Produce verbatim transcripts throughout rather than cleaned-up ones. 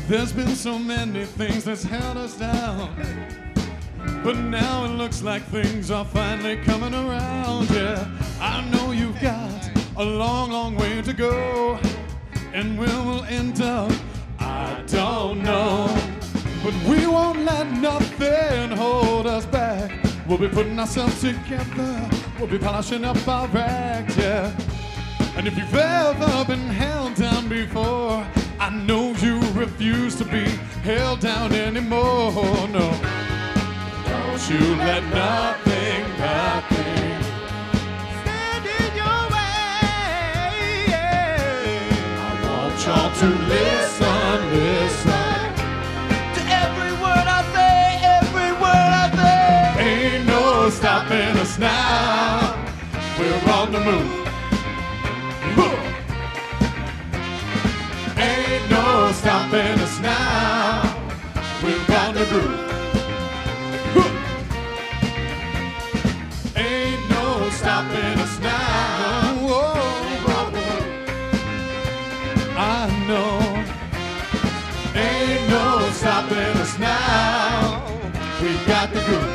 There's been so many things that's held us down, but now it looks like things are finally coming around. Yeah, I know you've got a long, long way to go, and where we'll end up, I don't know. But we won't let nothing hold us back. We'll be putting ourselves together, we'll be polishing up our act, yeah. And if you've ever been held down before, I know you refuse to be held down anymore, no. Don't you let nothing, nothing stand in your way, yeah. I want y'all to listen, listen to every word I say, every word I say. Ain't no stopping us now, we're on the move. Ain't no stopping us now, we're on the groove. Ain't no stopping us now. Whoa. I know. Ain't no stopping us now, we got the groove.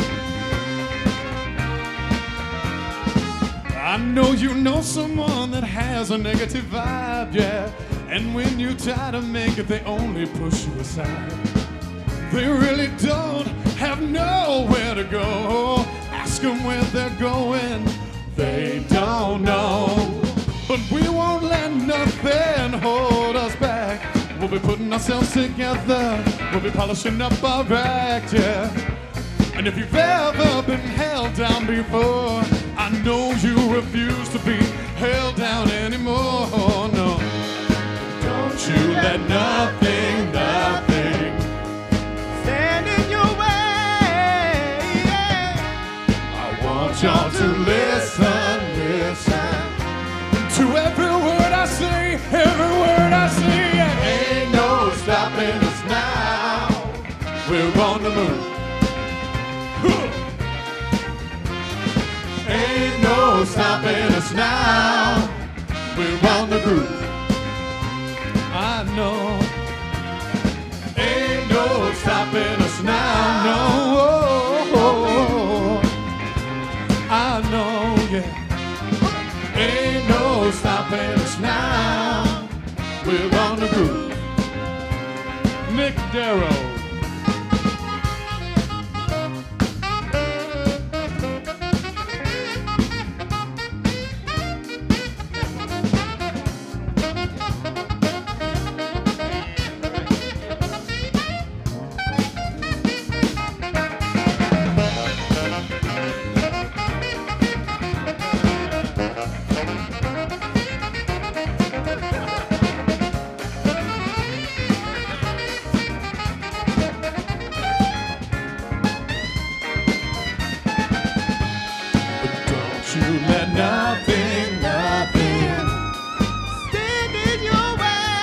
I know you know someone that has a negative vibe, yeah. And when you try to make it, they only push you aside. They really don't have nowhere to go. Ask them where they're going, they don't know. But we won't let nothing hold us back. We'll be putting ourselves together, we'll be polishing up our act, yeah. And if you've ever been held down before, I know you refuse to be held down anymore, no. Don't you let nothing, nothing stand in your way, yeah. I want y'all to listen, listen to every word I say, every word I say, yeah. Ain't no stopping us now, we're on the move. Ain't no stopping us now, we're on the groove. I know. Ain't no stopping us now, no. I know, yeah. Ain't no stopping us now, we're on the groove. Nick Darrow. Nothing, nothing stand in your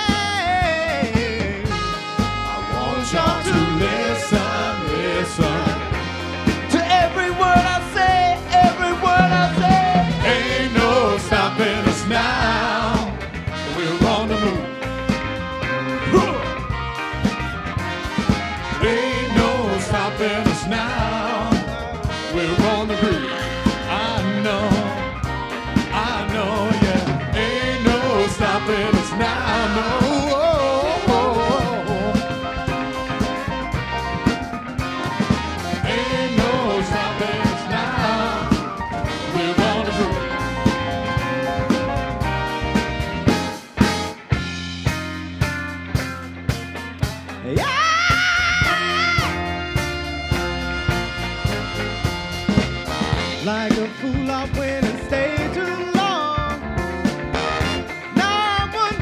way. I want y'all to listen, listen to every word I say, every word I say. Ain't no stopping us now, we're on the move. Ain't no stopping us now, we're on the groove. I know. Stopping us now, no. Ain't no stopping us now, we're on the groove. Yeah! Like a fool I went and stayed too long.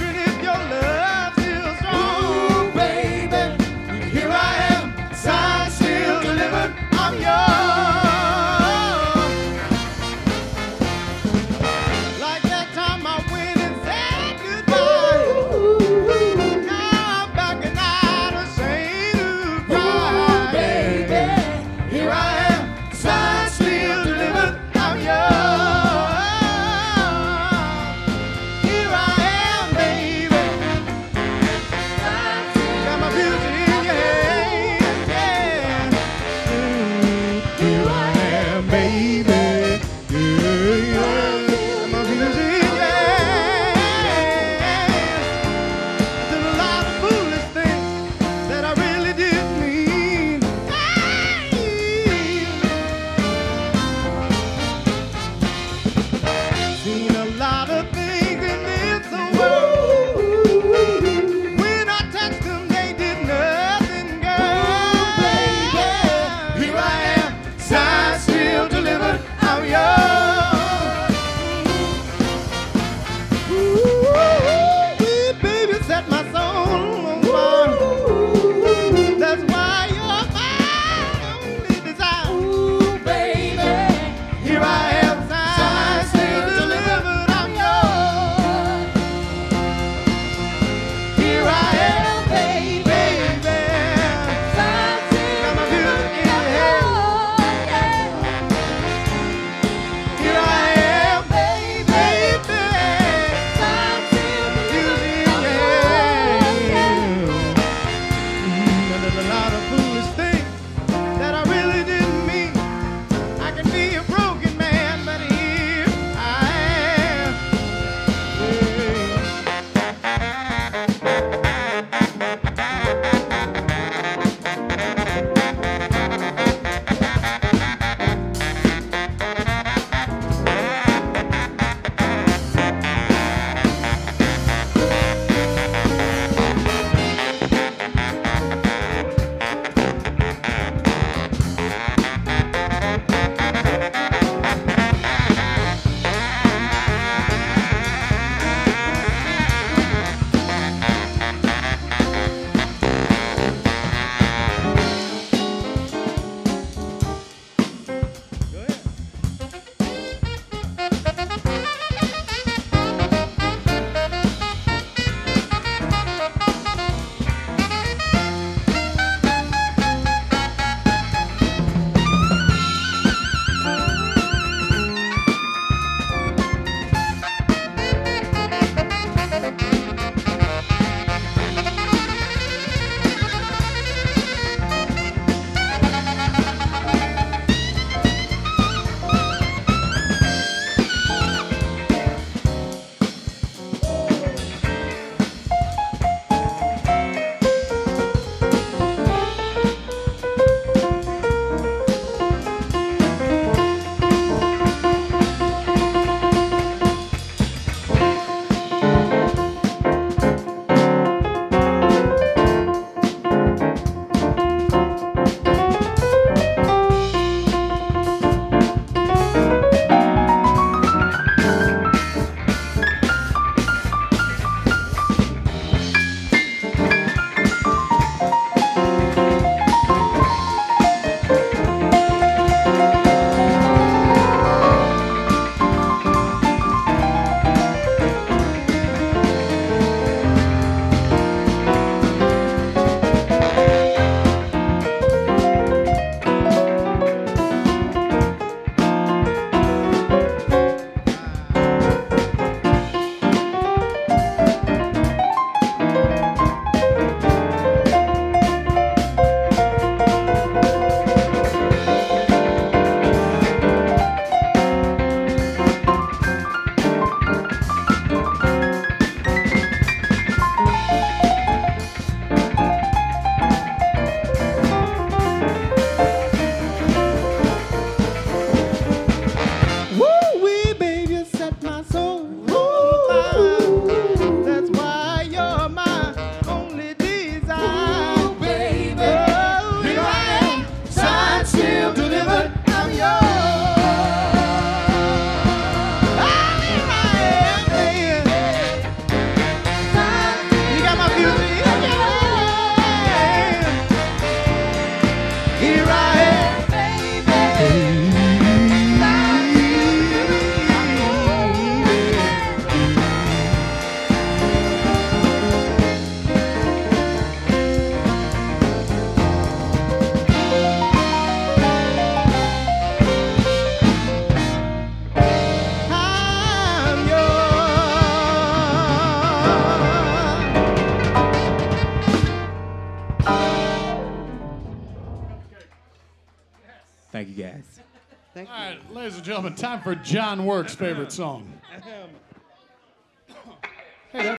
Thank you, guys. Thank All you. right, ladies and gentlemen, time for John Work's favorite song. Ahem.